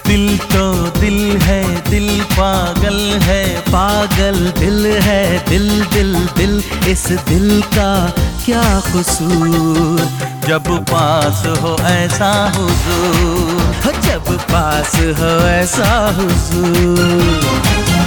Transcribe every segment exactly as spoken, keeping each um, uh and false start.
दिल तो दिल है, दिल पागल है, पागल दिल है, दिल दिल दिल, इस दिल का क्या कसूर। जब पास हो ऐसा हुजूर, जब पास हो ऐसा हुजूर।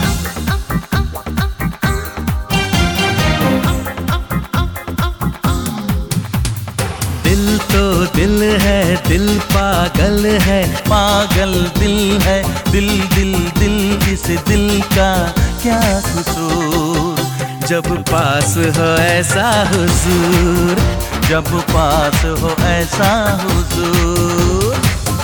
दिल तो दिल है, दिल पागल है, पागल दिल है, दिल दिल दिल, इस दिल का क्या कसूर। जब पास हो ऐसा हुजूर, जब पास हो ऐसा हुजूर।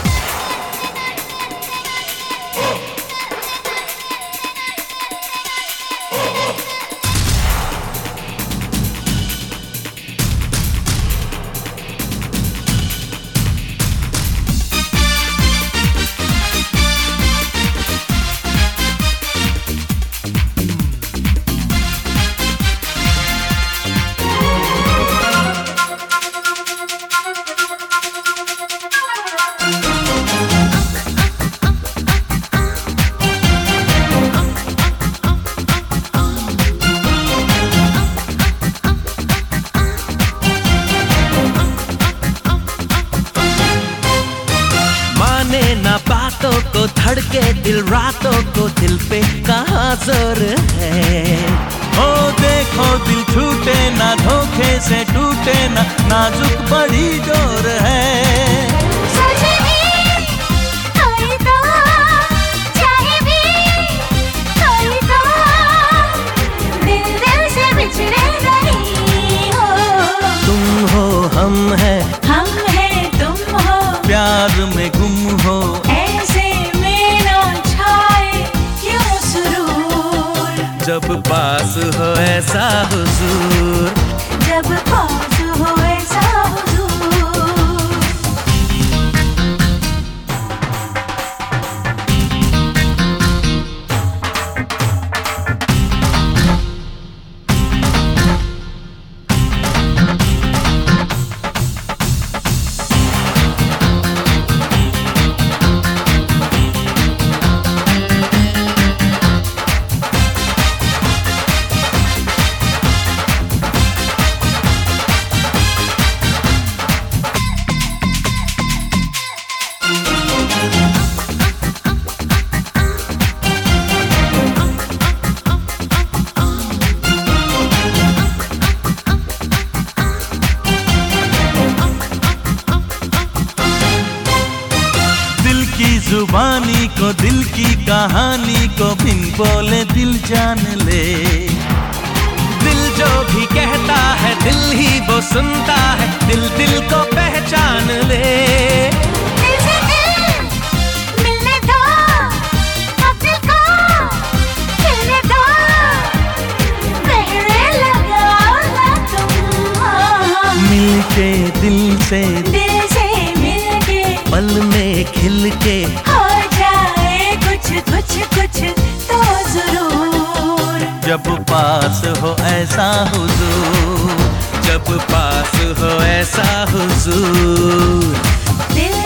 ना बातों को धड़के दिल रातों को, दिल पे कहाँ जोर है। ओ देखो दिल छूटे ना, धोखे से टूटे ना, नाजुक बड़ी डोर है। तुम हो हम है, हम है तुम हो, प्यार में गुम हो, ऐसे में ना छाए क्यों सुरूर। जब पास हो ऐसा हुजूर, जब पास हो ऐसा हुजूर। जुबानी को, दिल की कहानी को, बिन बोले दिल जान ले। दिल जो भी कहता है, दिल ही वो सुनता है, दिल दिल को पहचान ले। दिल से दिल मिलने दो, अब दिल को खिलने दो, कहने लगा ना तुम। मिलके दिल से, दिल से मिलके, पल में खिल के हो जाए कुछ कुछ कुछ तो जरूर। जब पास हो ऐसा हुजूर, जब पास हो ऐसा हुजूर। दिल